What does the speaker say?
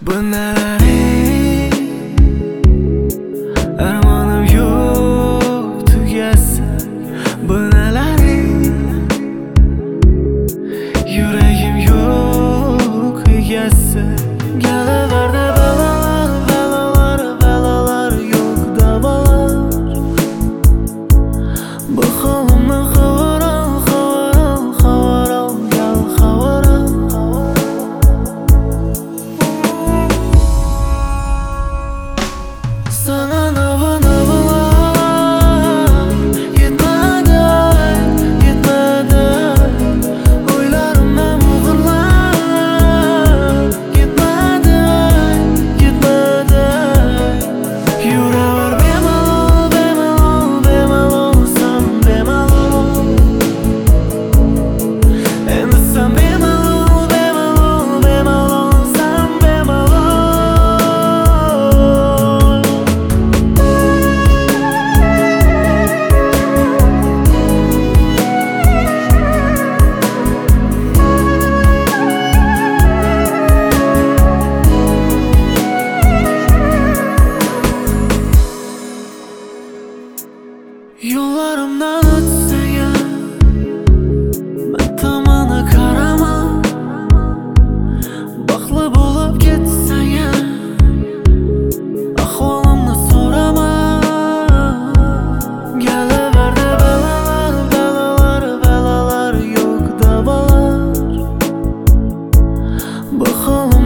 Bu neler armanım yok tugasa. Bu neler yüreğim yok egasi. Gelaverdi belalar, belalar, belalar yok davalar. Bu halimdan xabar al, xabar al, xabar al, gel xabar al. Sana navalar yetmedi, yetmedi. Oylarımdan uğurlar yetmedi, yetmedi. Yüreğim bemalol, bemalol, bemalol. Sen bemalol. Endi sen bemalol, bemalol, bemalol. Sen bemalol. Yollarımdan ötsen ya, ben tamana karama. Baklı bulup gitsen ya, ahvalımda sorama. Gelaverdi belalar, belalar, belalar yok davalar. Bu halim